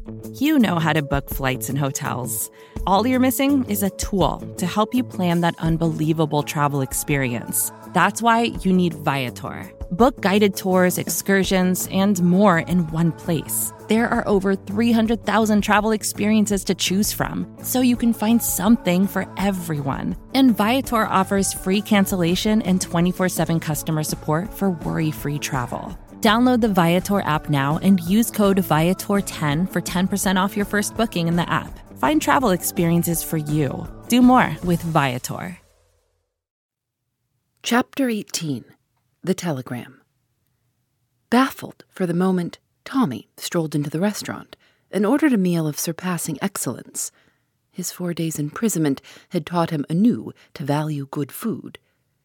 You know how to book flights and hotels. All you're missing is a tool to help you plan that unbelievable travel experience. That's why you need Viator. Book guided tours, excursions, and more in one place. There are over 300,000 travel experiences to choose from, so you can find something for everyone. And Viator offers free cancellation and 24/7 customer support for worry-free travel. Download the Viator app now and use code Viator10 for 10% off your first booking in the app. Find travel experiences for you. Do more with Viator. Chapter 18. The Telegram. Baffled for the moment, Tommy strolled into the restaurant and ordered a meal of surpassing excellence. His 4 days' imprisonment had taught him anew to value good food.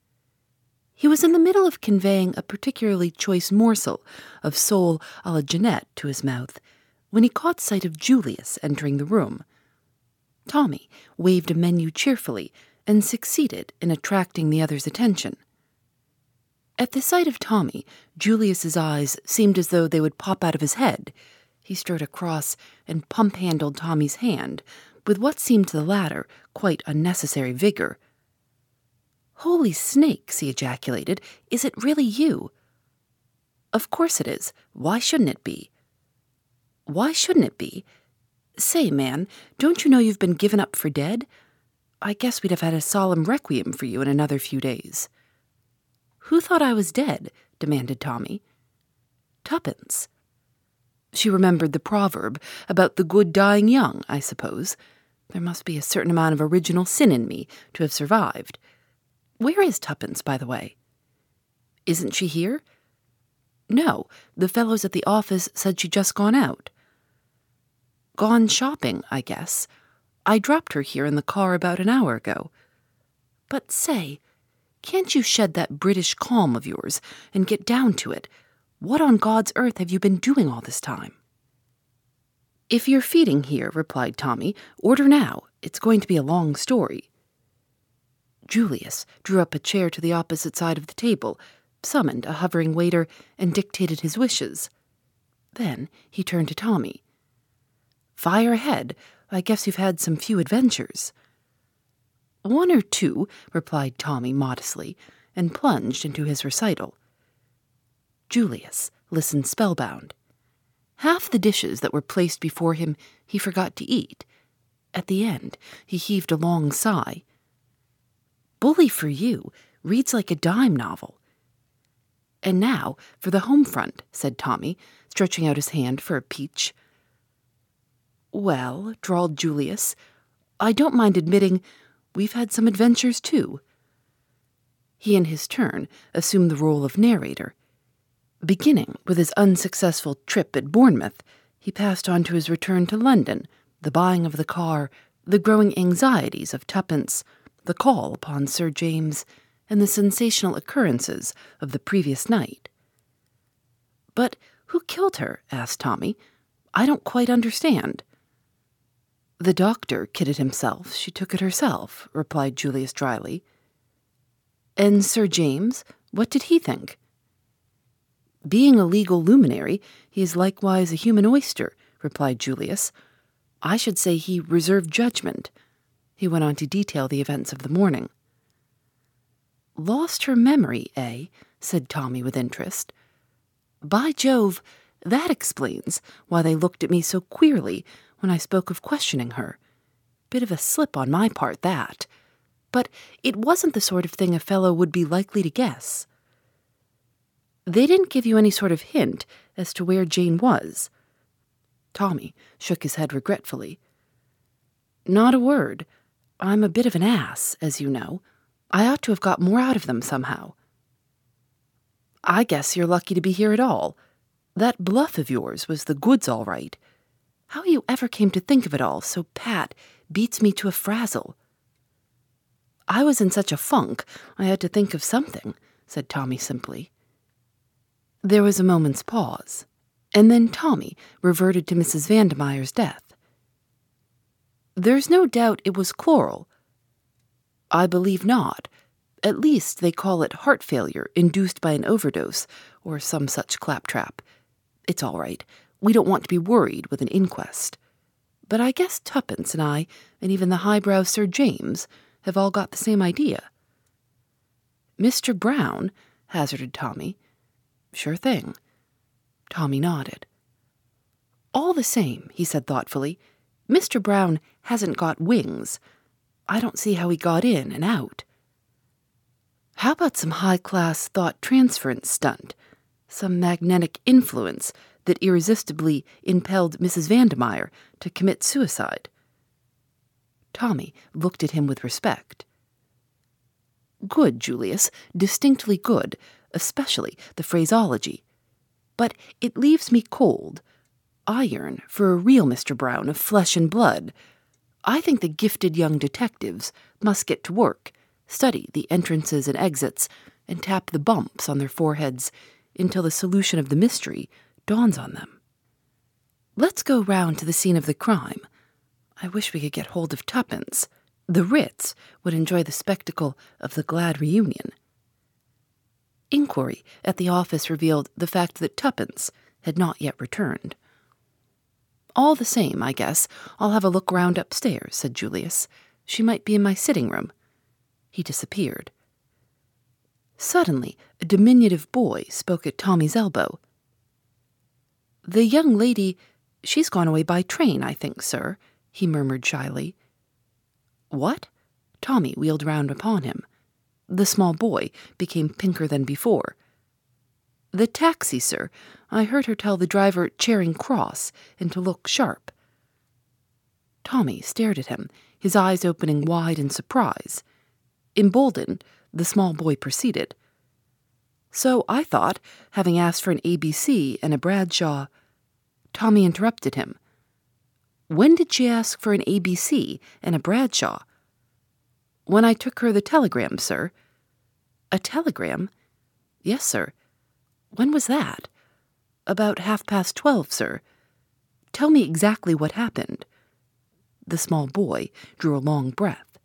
He was in the middle of conveying a particularly choice morsel of sole a la Jeanette to his mouth when he caught sight of Julius entering the room. Tommy waved a menu cheerfully and succeeded in attracting the other's attention. At the sight of Tommy, Julius's eyes seemed as though they would pop out of his head. He strode across and pump-handled Tommy's hand with what seemed to the latter quite unnecessary vigor. "Holy snakes," he ejaculated, "is it really you?" "Of course it is. Why shouldn't it be?" "Why shouldn't it be? Say, man, don't you know you've been given up for dead? I guess we'd have had a solemn requiem for you in another few days." "Who thought I was dead?" demanded Tommy. "Tuppence." She remembered the proverb about the good dying young, I suppose. There must be a certain amount of original sin in me to have survived. Where is Tuppence, by the way? "Isn't she here?" "No, the fellows at the office said she'd just gone out." "Gone shopping, I guess. I dropped her here in the car about an hour ago. But say, can't you shed that British calm of yours and get down to it? What on God's earth have you been doing all this time?" "If you're feeding here," replied Tommy, "order now. It's going to be a long story." Julius drew up a chair to the opposite side of the table, summoned a hovering waiter, and dictated his wishes. Then he turned to Tommy. "Fire ahead. I guess you've had some few adventures." "1 or 2, replied Tommy modestly, and plunged into his recital. Julius listened spellbound. Half the dishes that were placed before him he forgot to eat. At the end, he heaved a long sigh. "Bully for you. Reads like a dime novel." "And now for the home front," said Tommy, stretching out his hand for a peach. "Well," drawled Julius, "I don't mind admitting we've had some adventures, too." He, in his turn, assumed the role of narrator. Beginning with his unsuccessful trip at Bournemouth, he passed on to his return to London, the buying of the car, the growing anxieties of Tuppence, the call upon Sir James, and the sensational occurrences of the previous night. "But who killed her?" asked Tommy. "I don't quite understand." "The doctor kidded himself. She took it herself," replied Julius dryly. "And Sir James, what did he think?" "Being a legal luminary, he is likewise a human oyster," replied Julius. "I should say he reserved judgment." He went on to detail the events of the morning. "Lost her memory, eh?" said Tommy with interest. "By Jove, that explains why they looked at me so queerly when I spoke of questioning her. Bit of a slip on my part, that. But it wasn't the sort of thing a fellow would be likely to guess." "They didn't give you any sort of hint as to where Jane was?" Tommy shook his head regretfully. "Not a word. I'm a bit of an ass, as you know. I ought to have got more out of them somehow." "I guess you're lucky to be here at all. That bluff of yours was the goods all right. How you ever came to think of it all so pat beats me to a frazzle." "I was in such a funk, I had to think of something," said Tommy simply. There was a moment's pause, and then Tommy reverted to Mrs. Vandemeyer's death. "There's no doubt it was chloral." "I believe not. At least they call it heart failure induced by an overdose, or some such claptrap. It's all right. We don't want to be worried with an inquest. But I guess Tuppence and I, and even the highbrow Sir James, have all got the same idea." "Mr. Brown?" hazarded Tommy. "Sure thing." Tommy nodded. "All the same," he said thoughtfully, "Mr. Brown hasn't got wings. I don't see how he got in and out. How about some high-class thought transference stunt? Some magnetic influence that irresistibly impelled Mrs. Vandermeyer to commit suicide?" Tommy looked at him with respect. "Good, Julius, distinctly good, especially the phraseology. But it leaves me cold. I yearn for a real Mr. Brown of flesh and blood. I think the gifted young detectives must get to work, study the entrances and exits, and tap the bumps on their foreheads until the solution of the mystery dawns on them. Let's go round to the scene of the crime. I wish we could get hold of Tuppence. The Ritz would enjoy the spectacle of the glad reunion." Inquiry at the office revealed the fact that Tuppence had not yet returned. "All the same, I guess I'll have a look round upstairs," said Julius. "She might be in my sitting room." He disappeared. Suddenly, a diminutive boy spoke at Tommy's elbow. "The young lady, she's gone away by train, I think, sir," he murmured shyly. "What?" Tommy wheeled round upon him. The small boy became pinker than before. "The taxi, sir. I heard her tell the driver Charing Cross and to look sharp." Tommy stared at him, his eyes opening wide in surprise. Emboldened, the small boy proceeded. "So I thought, having asked for an ABC and a Bradshaw—" Tommy interrupted him. "When did she ask for an ABC and a Bradshaw?" "When I took her the telegram, sir." "A telegram?" "Yes, sir." "When was that?" "About 12:30, sir." "Tell me exactly what happened." The small boy drew a long breath.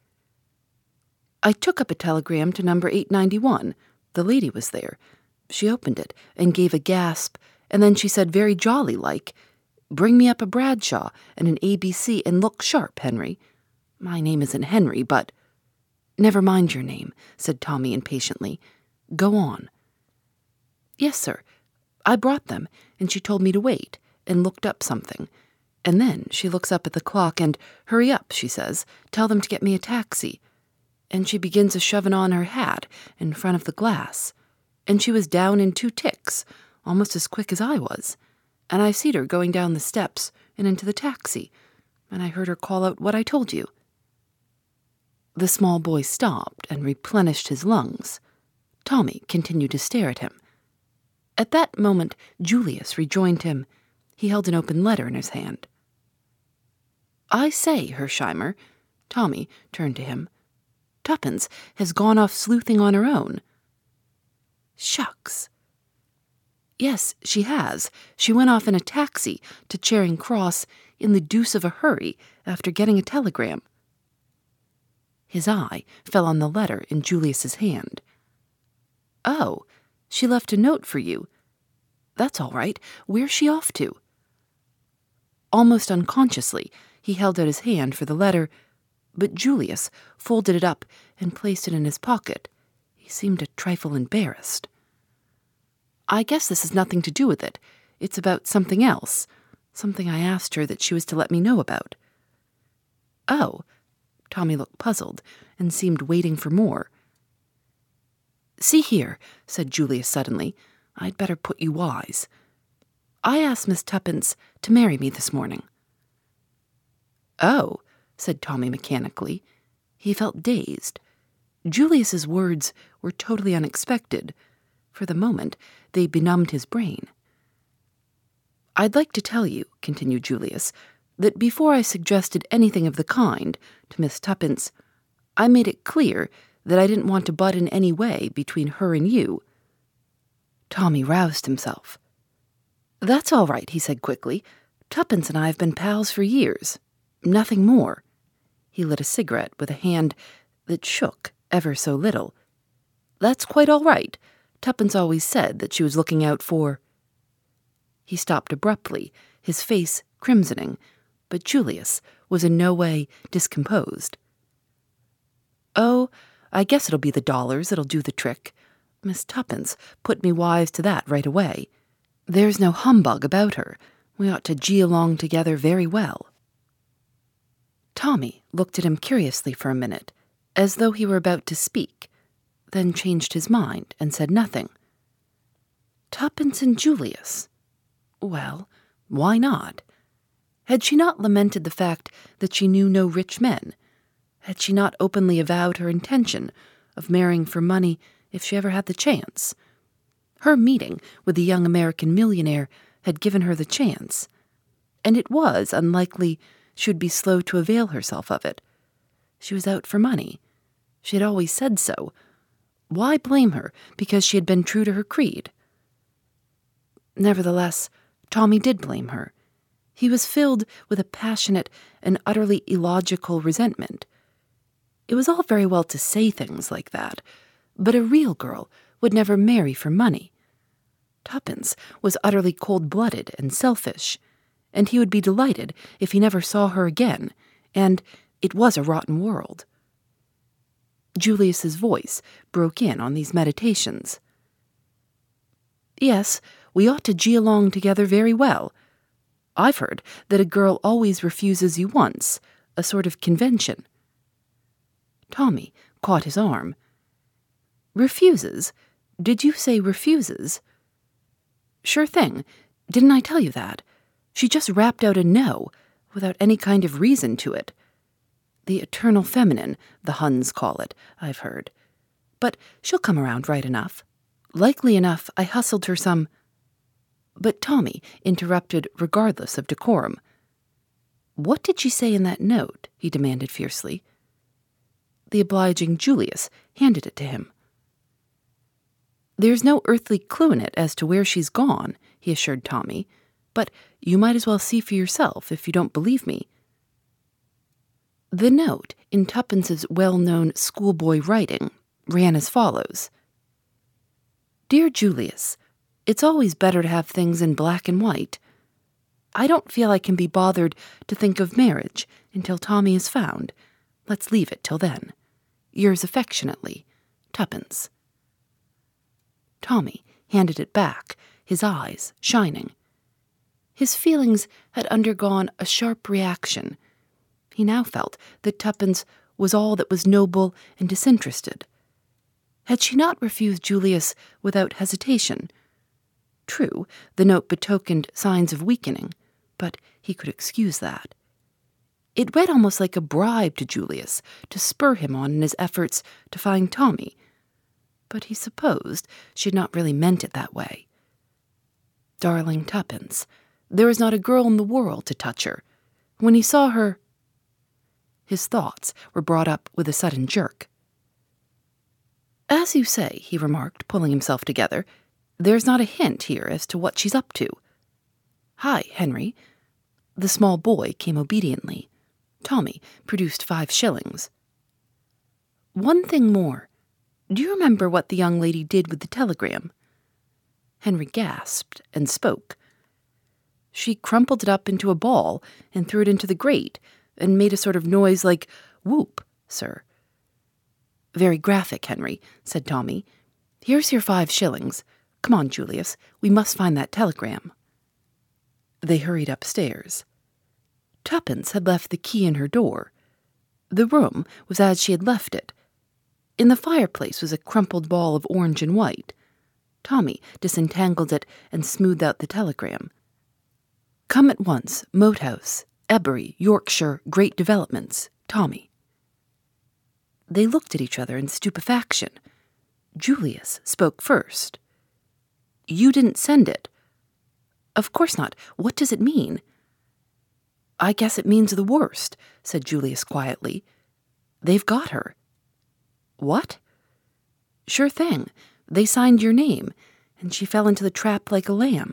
"I took up a telegram to number 891. The lady was there. She opened it and gave a gasp, and then she said very jolly-like, 'Bring me up a Bradshaw and an ABC and look sharp, Henry.' My name isn't Henry, but—" "Never mind your name," said Tommy impatiently. "Go on." "Yes, sir. I brought them, and she told me to wait, and looked up something. And then she looks up at the clock and, 'Hurry up,' she says, 'tell them to get me a taxi.' And she begins a-shoving on her hat in front of the glass. And she was down in 2 ticks, almost as quick as I was. And I seed her going down the steps and into the taxi, and I heard her call out what I told you." The small boy stopped and replenished his lungs. Tommy continued to stare at him. At that moment, Julius rejoined him. He held an open letter in his hand. "I say, Hersheimer," Tommy turned to him, "Tuppence has gone off sleuthing on her own." "Shucks." "Yes, she has. She went off in a taxi to Charing Cross in the deuce of a hurry after getting a telegram." His eye fell on the letter in Julius's hand. "Oh, she left a note for you. That's all right. Where's she off to?" Almost unconsciously, he held out his hand for the letter, but Julius folded it up and placed it in his pocket. He seemed a trifle embarrassed. "I guess this has nothing to do with it. It's about something else, something I asked her that she was to let me know about." "Oh." Tommy looked puzzled and seemed waiting for more. "See here," said Julius suddenly, "I'd better put you wise. I asked Miss Tuppence to marry me this morning." "Oh," said Tommy mechanically. He felt dazed. Julius's words were totally unexpected. For the moment, they benumbed his brain. "I'd like to tell you," continued Julius, "that before I suggested anything of the kind to Miss Tuppence, I made it clear that I didn't want to butt in any way between her and you." Tommy roused himself. "That's all right," he said quickly. "Tuppence and I have been pals for years. Nothing more." He lit a cigarette with a hand that shook ever so little. "That's quite all right. Tuppence always said that she was looking out for—" He stopped abruptly, his face crimsoning, but Julius was in no way discomposed. "Oh, I guess it'll be the dollars that'll do the trick. Miss Tuppence put me wise to that right away. There's no humbug about her. We ought to gee along together very well." Tommy looked at him curiously for a minute, as though he were about to speak, then changed his mind and said nothing. Tuppence and Julius. Well, why not? Had she not lamented the fact that she knew no rich men? Had she not openly avowed her intention of marrying for money if she ever had the chance? Her meeting with the young American millionaire had given her the chance, and it was unlikely she would be slow to avail herself of it. She was out for money. She had always said so. Why blame her because she had been true to her creed? Nevertheless, Tommy did blame her. He was filled with a passionate and utterly illogical resentment. It was all very well to say things like that, but a real girl would never marry for money. Tuppence was utterly cold-blooded and selfish, and he would be delighted if he never saw her again, and it was a rotten world. Julius's voice broke in on these meditations. "Yes, we ought to gee along together very well. I've heard that a girl always refuses you once, a sort of convention." Tommy caught his arm. "Refuses? Did you say refuses?" "Sure thing. Didn't I tell you that? She just rapped out a no, without any kind of reason to it. The eternal feminine, the Huns call it, I've heard. But she'll come around right enough. Likely enough, I hustled her some—" But Tommy interrupted regardless of decorum. "What did she say in that note?" he demanded fiercely. The obliging Julius handed it to him. "There's no earthly clue in it as to where she's gone," he assured Tommy, "but you might as well see for yourself if you don't believe me." The note, in Tuppence's well-known schoolboy writing, ran as follows. "Dear Julius, it's always better to have things in black and white. I don't feel I can be bothered to think of marriage until Tommy is found. Let's leave it till then. Yours affectionately, Tuppence." Tommy handed it back, his eyes shining. His feelings had undergone a sharp reaction. He now felt that Tuppence was all that was noble and disinterested. Had she not refused Julius without hesitation? True, the note betokened signs of weakening, but he could excuse that. It read almost like a bribe to Julius to spur him on in his efforts to find Tommy, but he supposed she had not really meant it that way. Darling Tuppence, there was not a girl in the world to touch her. When he saw her— His thoughts were brought up with a sudden jerk. "As you say," he remarked, pulling himself together, "there's not a hint here as to what she's up to. Hi, Henry." The small boy came obediently. Tommy produced 5 shillings. "One thing more. Do you remember what the young lady did with the telegram?" Henry gasped and spoke. "She crumpled it up into a ball and threw it into the grate and made a sort of noise like whoop, sir." "Very graphic, Henry," said Tommy. "Here's your 5 shillings. Come on, Julius, we must find that telegram." They hurried upstairs. Tuppence had left the key in her door. The room was as she had left it. In the fireplace was a crumpled ball of orange and white. Tommy disentangled it and smoothed out the telegram. "Come at once, Moat House, Ebury, Yorkshire, Great Developments, Tommy." They looked at each other in stupefaction. Julius spoke first. "You didn't send it." "Of course not. What does it mean?" "I guess it means the worst," said Julius quietly. "They've got her." "What?" "Sure thing. They signed your name, and she fell into the trap like a lamb."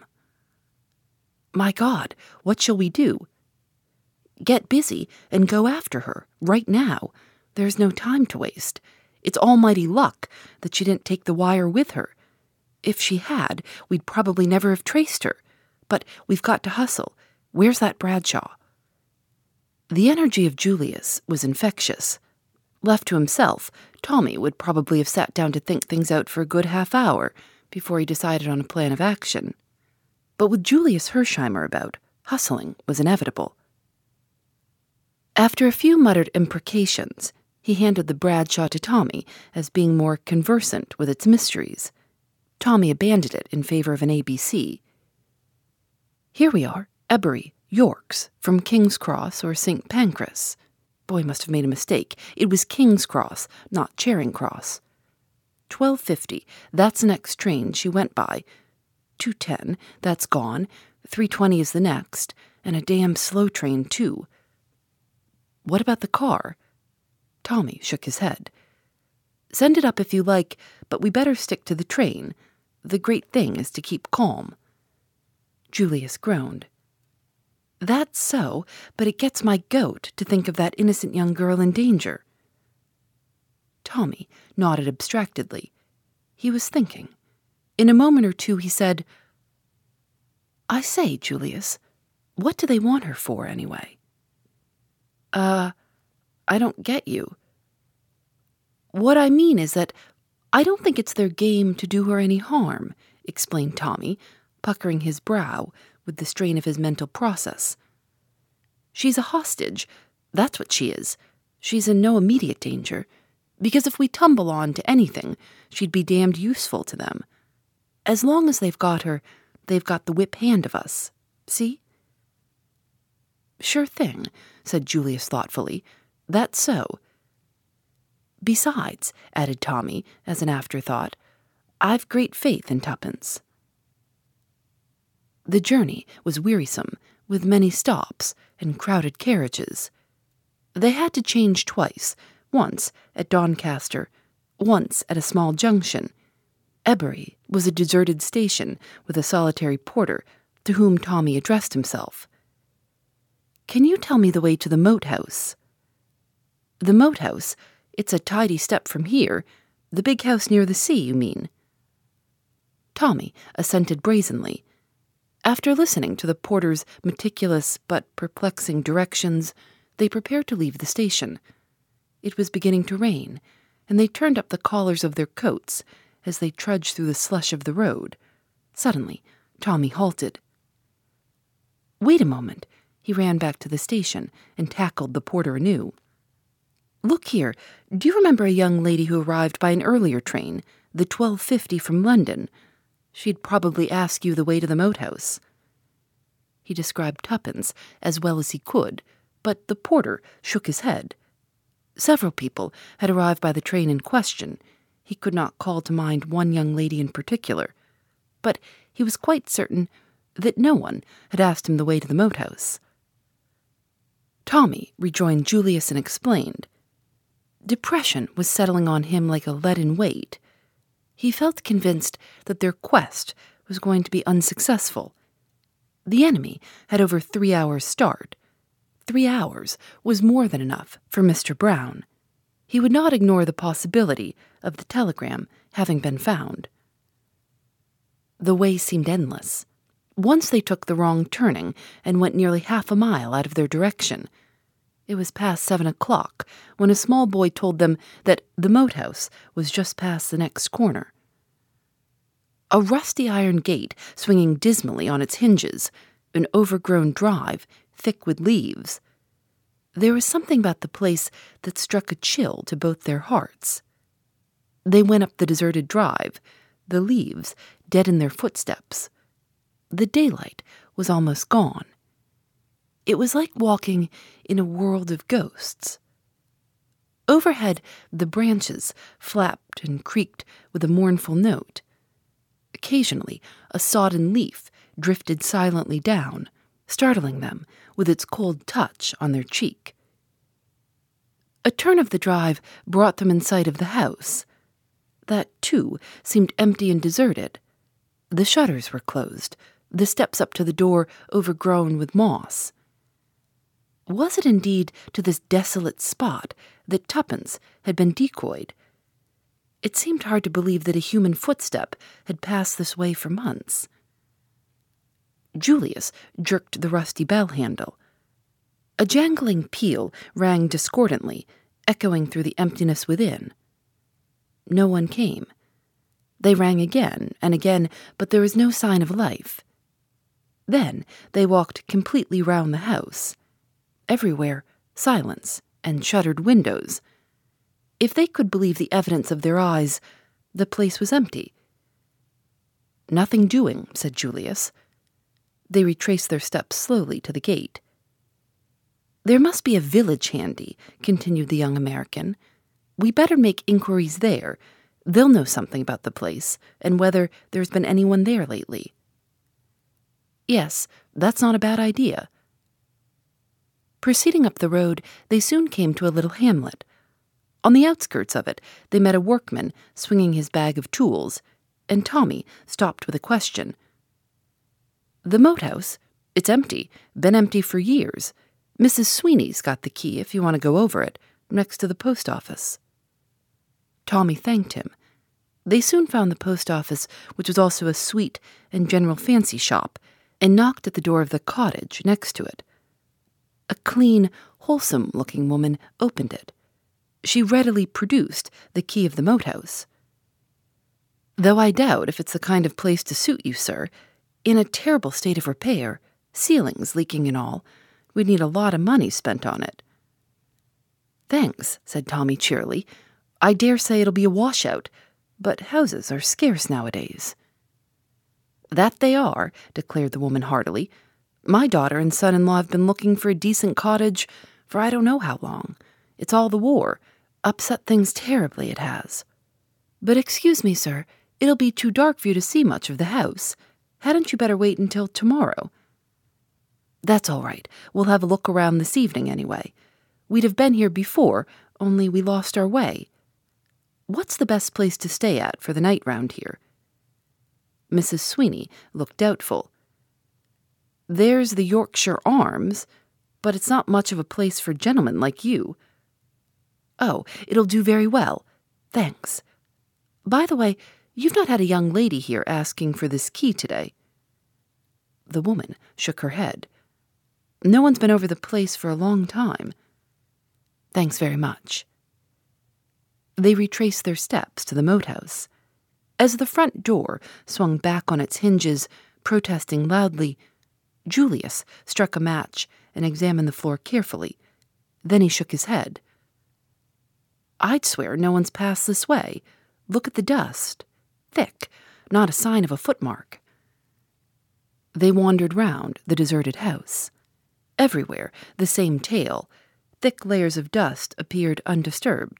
"My God, what shall we do?" "Get busy and go after her, right now. There's no time to waste. It's almighty luck that she didn't take the wire with her. If she had, we'd probably never have traced her. But we've got to hustle. Where's that Bradshaw?" The energy of Julius was infectious. Left to himself, Tommy would probably have sat down to think things out for a good half-hour before he decided on a plan of action. But with Julius Hersheimer about, hustling was inevitable. After a few muttered imprecations, he handed the Bradshaw to Tommy as being more conversant with its mysteries. Tommy abandoned it in favor of an ABC. "Here we are, Ebury, Yorks, from King's Cross or St. Pancras." Boy must have made a mistake. It was King's Cross, not Charing Cross. 12:50, that's the next train she went by. 2:10, that's gone. 3:20 is the next, and a damn slow train, too. What about the car? Tommy shook his head. "Send it up if you like, but we better stick to the train. The great thing is to keep calm." Julius groaned. "That's so, but it gets my goat to think of that innocent young girl in danger." Tommy nodded abstractedly. He was thinking. In a moment or two he said, "I say, Julius, what do they want her for, anyway?" I don't get you." "What I mean is that I don't think it's their game to do her any harm," explained Tommy, puckering his brow with the strain of his mental process. "She's a hostage. That's what she is. She's in no immediate danger, because if we tumble on to anything, she'd be damned useful to them. As long as they've got her, they've got the whip hand of us. See?" "Sure thing," said Julius thoughtfully. "That's so." "Besides," added Tommy, as an afterthought, "I've great faith in Tuppence." The journey was wearisome, with many stops and crowded carriages. They had to change twice, once at Doncaster, once at a small junction. Ebury was a deserted station with a solitary porter, to whom Tommy addressed himself. "Can you tell me the way to the Moat House?" "The Moat House? It's a tidy step from here. The big house near the sea, you mean?" Tommy assented brazenly. After listening to the porter's meticulous but perplexing directions, they prepared to leave the station. It was beginning to rain, and they turned up the collars of their coats as they trudged through the slush of the road. Suddenly, Tommy halted. "Wait a moment." He ran back to the station and tackled the porter anew. "Look here, do you remember a young lady who arrived by an earlier train, the 12:50 from London? She'd probably ask you the way to the Moat House." He described Tuppence as well as he could, but the porter shook his head. Several people had arrived by the train in question. He could not call to mind one young lady in particular, but he was quite certain that no one had asked him the way to the Moat House. Tommy rejoined Julius and explained. Depression was settling on him like a leaden weight. He felt convinced that their quest was going to be unsuccessful. The enemy had over 3 hours' start. 3 hours was more than enough for Mr. Brown. He would not ignore the possibility of the telegram having been found. The way seemed endless. Once they took the wrong turning and went nearly half a mile out of their direction. It was past 7 o'clock when a small boy told them that the Moat House was just past the next corner. A rusty iron gate swinging dismally on its hinges, an overgrown drive thick with leaves. There was something about the place that struck a chill to both their hearts. They went up the deserted drive, the leaves dead in their footsteps. The daylight was almost gone. It was like walking in a world of ghosts. Overhead, the branches flapped and creaked with a mournful note. Occasionally, a sodden leaf drifted silently down, startling them with its cold touch on their cheek. A turn of the drive brought them in sight of the house. That, too, seemed empty and deserted. The shutters were closed, the steps up to the door overgrown with moss. Was it indeed to this desolate spot that Tuppence had been decoyed? It seemed hard to believe that a human footstep had passed this way for months. Julius jerked the rusty bell handle. A jangling peal rang discordantly, echoing through the emptiness within. No one came. They rang again and again, but there was no sign of life. Then they walked completely round the house. Everywhere, silence and shuttered windows. If they could believe the evidence of their eyes, the place was empty. "Nothing doing," said Julius. They retraced their steps slowly to the gate. "There must be a village handy," continued the young American. "We better make inquiries there. They'll know something about the place, and whether there's been anyone there lately." "Yes, that's not a bad idea." Proceeding up the road, they soon came to a little hamlet. On the outskirts of it, they met a workman swinging his bag of tools, and Tommy stopped with a question. "The moat house? It's empty. Been empty for years. Mrs. Sweeney's got the key if you want to go over it, next to the post office." Tommy thanked him. They soon found the post office, which was also a sweet and general fancy shop, and knocked at the door of the cottage next to it. A clean, wholesome-looking woman opened it. She readily produced the key of the moat house. "Though I doubt if it's the kind of place to suit you, sir. In a terrible state of repair, ceilings leaking and all. We'd need a lot of money spent on it." "Thanks," said Tommy cheerily. "I dare say it'll be a washout, but houses are scarce nowadays." "That they are," declared the woman heartily. "My daughter and son-in-law have been looking for a decent cottage for I don't know how long. It's all the war. Upset things terribly, it has. But excuse me, sir, it'll be too dark for you to see much of the house. Hadn't you better wait until tomorrow?" "That's all right. We'll have a look around this evening anyway. We'd have been here before, only we lost our way. What's the best place to stay at for the night round here?" Mrs. Sweeney looked doubtful. "There's the Yorkshire Arms, but it's not much of a place for gentlemen like you." "Oh, it'll do very well. Thanks. By the way, you've not had a young lady here asking for this key today?" The woman shook her head. "No one's been over the place for a long time." "Thanks very much." They retraced their steps to the moat house. As the front door swung back on its hinges, protesting loudly, Julius struck a match and examined the floor carefully. Then he shook his head. "I'd swear no one's passed this way. Look at the dust. Thick, not a sign of a footmark." They wandered round the deserted house. Everywhere the same tale. Thick layers of dust appeared undisturbed.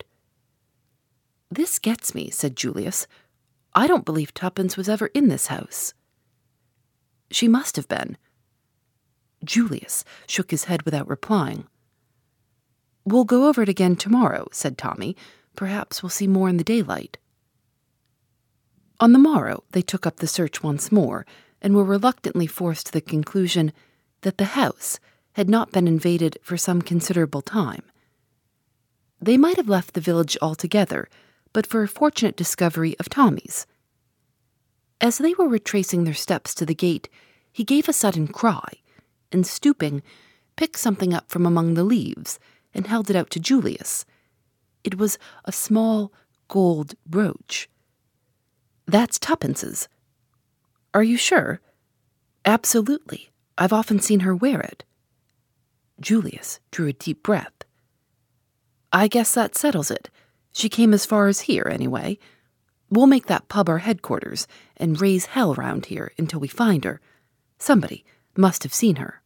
"This gets me," said Julius. "I don't believe Tuppence was ever in this house." "She must have been." Julius shook his head without replying. "We'll go over it again tomorrow," said Tommy. "Perhaps we'll see more in the daylight." On the morrow they took up the search once more, and were reluctantly forced to the conclusion that the house had not been invaded for some considerable time. They might have left the village altogether, but for a fortunate discovery of Tommy's. As they were retracing their steps to the gate, he gave a sudden cry, and stooping, picked something up from among the leaves and held it out to Julius. It was a small gold brooch. "That's Tuppence's." "Are you sure?" "Absolutely. I've often seen her wear it." Julius drew a deep breath. "I guess that settles it. She came as far as here, anyway. We'll make that pub our headquarters and raise hell round here until we find her. Somebody must have seen her."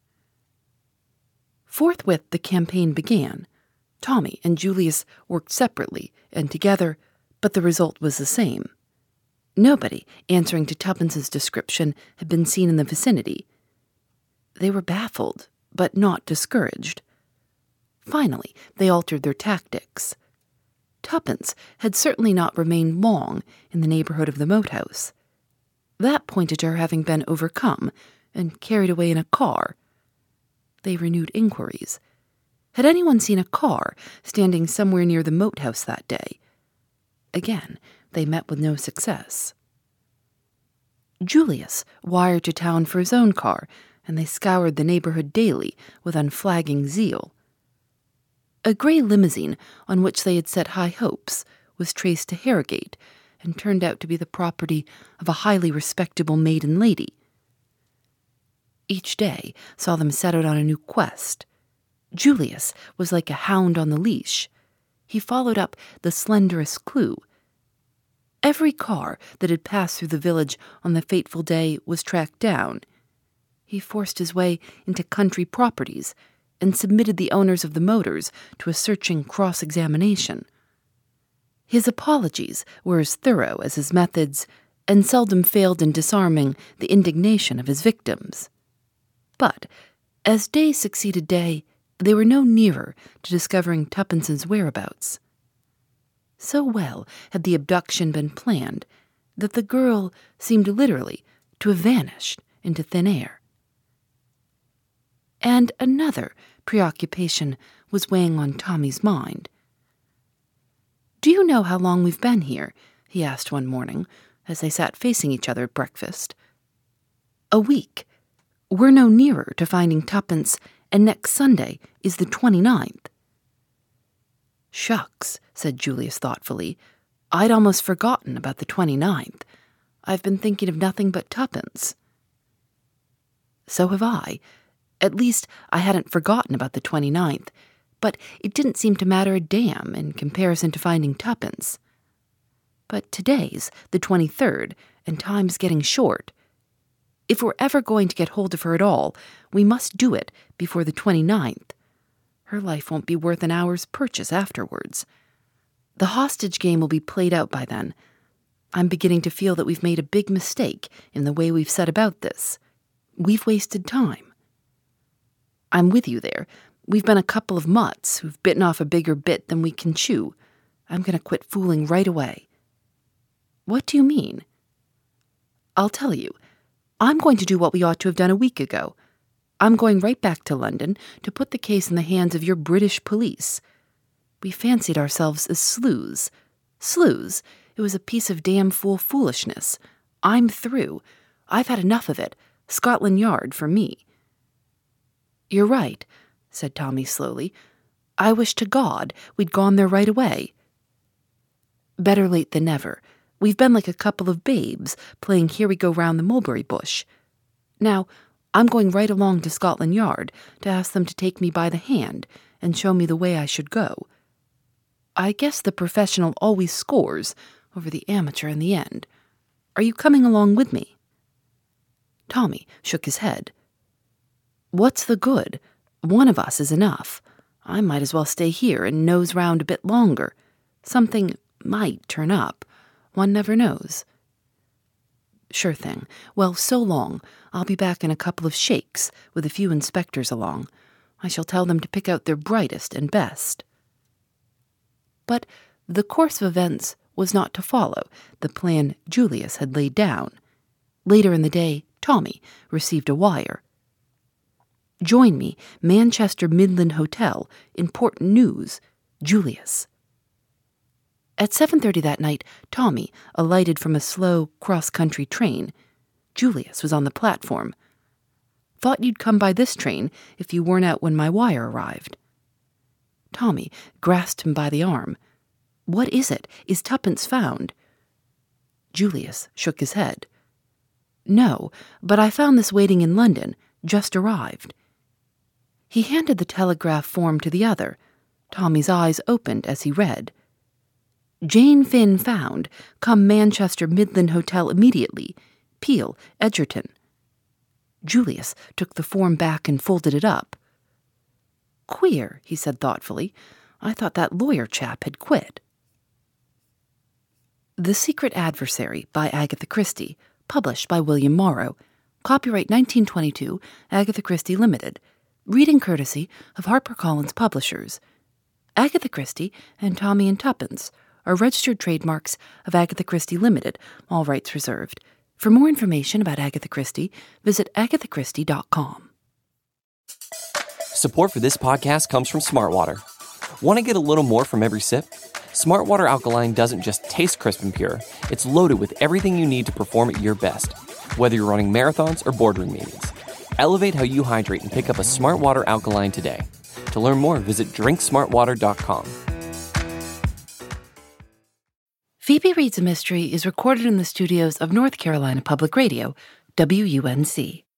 Forthwith the campaign began. Tommy and Julius worked separately and together, but the result was the same. Nobody answering to Tuppence's description had been seen in the vicinity. They were baffled, but not discouraged. Finally, they altered their tactics. Tuppence had certainly not remained long in the neighborhood of the moat house. That pointed to her having been overcome and carried away in a car. They renewed inquiries. Had anyone seen a car standing somewhere near the moat house that day? Again, they met with no success. Julius wired to town for his own car, and they scoured the neighborhood daily with unflagging zeal. A gray limousine on which they had set high hopes was traced to Harrogate and turned out to be the property of a highly respectable maiden lady. Each day saw them set out on a new quest. Julius was like a hound on the leash. He followed up the slenderest clue. Every car that had passed through the village on the fateful day was tracked down. He forced his way into country properties and submitted the owners of the motors to a searching cross-examination. His apologies were as thorough as his methods and seldom failed in disarming the indignation of his victims. But, as day succeeded day, they were no nearer to discovering Tuppence's whereabouts. So well had the abduction been planned that the girl seemed literally to have vanished into thin air. And another preoccupation was weighing on Tommy's mind. "Do you know how long we've been here?" he asked one morning, as they sat facing each other at breakfast. "A week. We're no nearer to finding Tuppence, and next Sunday is the 29th. "Shucks," said Julius thoughtfully. "I'd almost forgotten about the 29th. I've been thinking of nothing but Tuppence." "So have I. At least I hadn't forgotten about the 29th, but it didn't seem to matter a damn in comparison to finding Tuppence. But today's the 23rd, and time's getting short. If we're ever going to get hold of her at all, we must do it before the 29th. Her life won't be worth an hour's purchase afterwards. The hostage game will be played out by then. I'm beginning to feel that we've made a big mistake in the way we've set about this. We've wasted time." "I'm with you there. We've been a couple of mutts who've bitten off a bigger bit than we can chew. I'm going to quit fooling right away." "What do you mean?" "I'll tell you. I'm going to do what we ought to have done a week ago. I'm going right back to London to put the case in the hands of your British police. We fancied ourselves as sleuths. Sleuths? It was a piece of damn fool foolishness. I'm through. I've had enough of it. Scotland Yard for me." "You're right," said Tommy slowly. "I wish to God we'd gone there right away." "Better late than never. We've been like a couple of babes playing Here We Go Round the Mulberry Bush. Now, I'm going right along to Scotland Yard to ask them to take me by the hand and show me the way I should go. I guess the professional always scores over the amateur in the end. Are you coming along with me?" Tommy shook his head. "What's the good? One of us is enough. I might as well stay here and nose round a bit longer. Something might turn up. One never knows." "Sure thing. Well, so long. I'll be back in a couple of shakes with a few inspectors along. I shall tell them to pick out their brightest and best." But the course of events was not to follow the plan Julius had laid down. Later in the day, Tommy received a wire. "Join me, Manchester Midland Hotel, important news, Julius." At 7:30 that night, Tommy alighted from a slow cross-country train. Julius was on the platform. "Thought you'd come by this train if you weren't out when my wire arrived." Tommy grasped him by the arm. "What is it? Is Tuppence found?" Julius shook his head. "No, but I found this waiting in London, just arrived." He handed the telegraph form to the other. Tommy's eyes opened as he read. "Jane Finn found. Come Manchester Midland Hotel immediately. Peel, Edgerton." Julius took the form back and folded it up. "Queer," he said thoughtfully. "I thought that lawyer chap had quit." The Secret Adversary by Agatha Christie, published by William Morrow. Copyright 1922, Agatha Christie Limited. Reading courtesy of HarperCollins Publishers. Agatha Christie and Tommy and Tuppence are registered trademarks of Agatha Christie Limited, all rights reserved. For more information about Agatha Christie, visit agathachristie.com. Support for this podcast comes from Smartwater. Want to get a little more from every sip? Smartwater Alkaline doesn't just taste crisp and pure. It's loaded with everything you need to perform at your best. Whether you're running marathons or boardroom meetings, elevate how you hydrate and pick up a Smart Water alkaline today. To learn more, visit drinksmartwater.com. Phoebe Reads a Mystery is recorded in the studios of North Carolina Public Radio, WUNC.